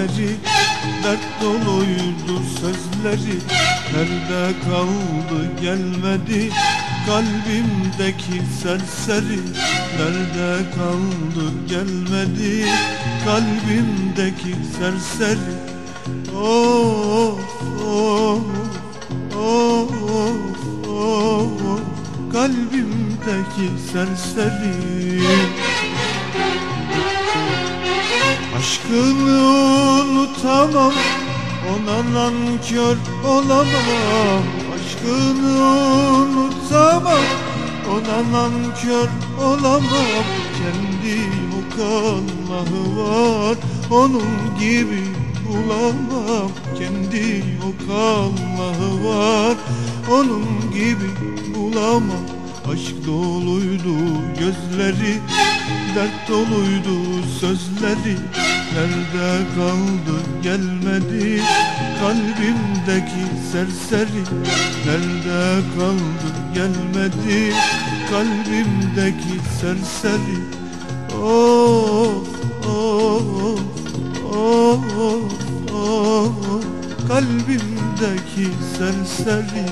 günleri, dert doluydu sözleri. Nerede kaldı gelmedi kalbimdeki serseri? Nerede kaldı gelmedi kalbimdeki serseri? Of of of of kalbimdeki serseri. Aşkını unutamam, ona nankör olamam. Aşkını unutamam, ona nankör olamam. Kendi Allah'ı var, onun gibi bulamam. Kendi Allah'ı var, onun gibi bulamam. Aşk doluydu gözleri, dert doluydu sözleri. Nerede kaldı gelmedi kalbimdeki serseri? Nerede kaldı gelmedi kalbimdeki serseri? Of of of of kalbimdeki serseri.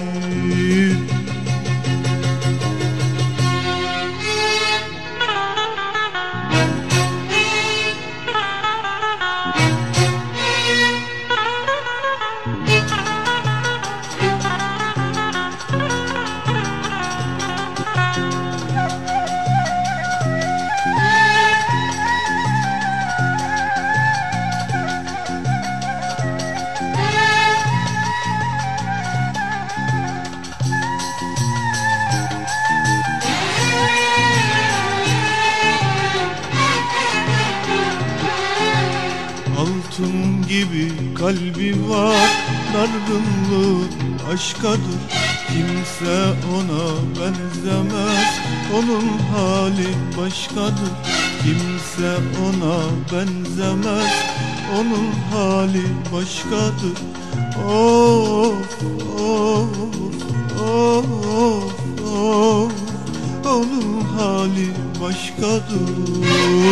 Altın gibi kalbi var, dargınlığın aşkadır. Kimse ona benzemez, onun hali başkadır. Kimse ona benzemez, onun hali başkadır. Of of of of onun hali başkadır.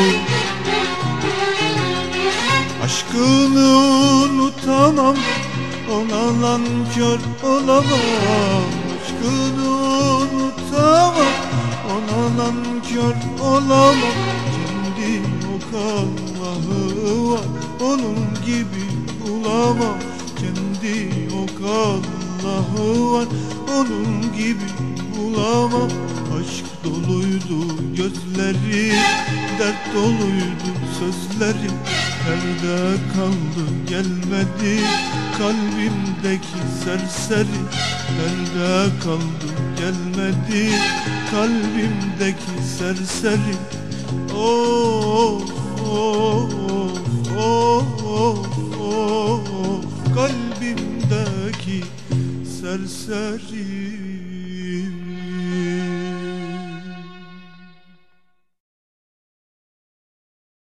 Aşkını unutamam, ona nankör olamam. Aşkını unutamam, ona nankör olamam. Kendi Allah'ı var, onun gibi bulamam. Kendi Allah'ı var, onun gibi bulamam. Aşk doluydu gözleri, dert doluydu sözleri. Nerede kaldı gelmedi kalbimdeki serseri? Nerede kaldı gelmedi kalbimdeki serseri? Of of of of kalbimdeki serseri.